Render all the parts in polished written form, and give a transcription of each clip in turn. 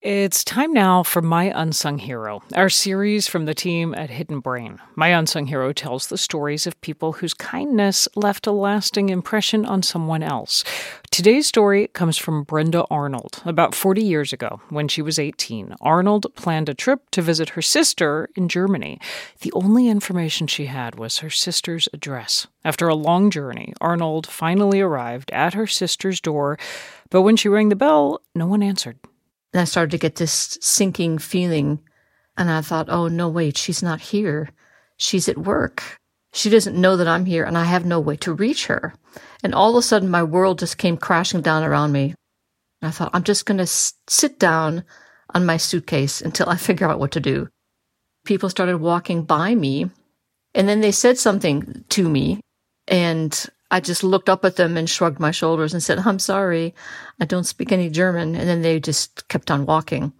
It's time now for My Unsung Hero, our series from the team at Hidden Brain. My Unsung Hero tells the stories of people whose kindness left a lasting impression on someone else. Today's story comes from Brenda Arnold. About 40 years ago, when she was 18, Arnold planned a trip to visit her sister in Germany. The only information she had was her sister's address. After a long journey, Arnold finally arrived at her sister's door, but when she rang the bell, no one answered. And I started to get this sinking feeling. And I thought, oh, no, wait, she's not here. She's at work. She doesn't know that I'm here, and I have no way to reach her. And all of a sudden, my world just came crashing down around me. And I thought, I'm just going to sit down on my suitcase until I figure out what to do. People started walking by me, and then they said something to me, and I just looked up at them and shrugged my shoulders and said, I'm sorry, I don't speak any German. And then they just kept on walking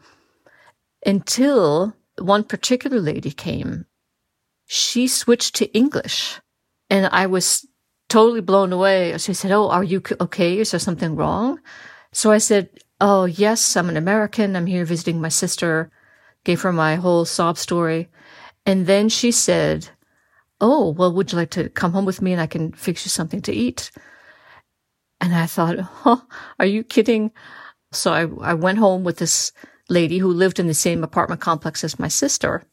until one particular lady came. She switched to English, and I was totally blown away. She said, oh, are you okay? Is there something wrong? So I said, oh, yes, I'm an American. I'm here visiting my sister. Gave her my whole sob story. And then she said, oh, well, would you like to come home with me and I can fix you something to eat? And I thought, oh, are you kidding? So I went home with this lady who lived in the same apartment complex as my sister.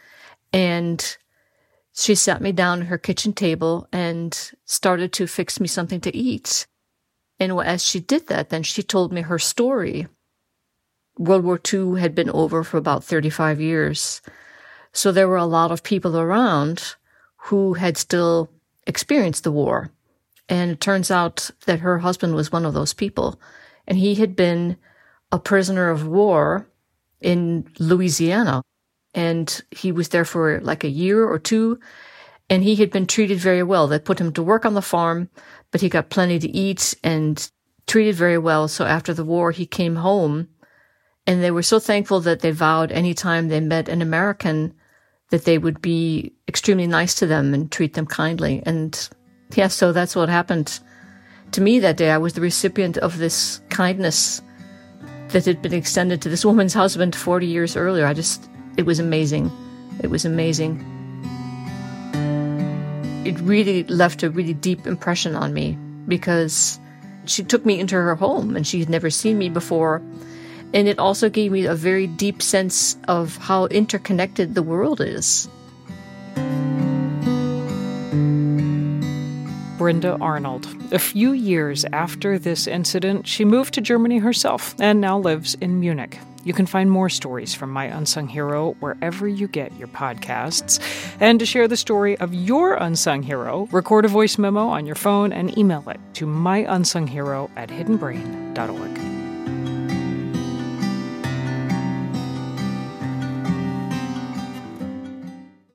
And she sat me down at her kitchen table and started to fix me something to eat. And as she did that, then she told me her story. World War II had been over for about 35 years. So there were a lot of people around who had still experienced the war. And it turns out that her husband was one of those people. And he had been a prisoner of war in Louisiana. And he was there for like a year or two. And he had been treated very well. They put him to work on the farm, but he got plenty to eat and treated very well. So after the war, he came home. And they were so thankful that they vowed anytime they met an American that they would be extremely nice to them and treat them kindly. And yeah, so that's what happened to me that day. I was the recipient of this kindness that had been extended to this woman's husband 40 years earlier. It was amazing. It was amazing. It really left a really deep impression on me because she took me into her home and she had never seen me before. And it also gave me a very deep sense of how interconnected the world is. Brenda Arnold. A few years after this incident, she moved to Germany herself and now lives in Munich. You can find more stories from My Unsung Hero wherever you get your podcasts. And to share the story of your unsung hero, record a voice memo on your phone and email it to myunsunghero@hiddenbrain.org.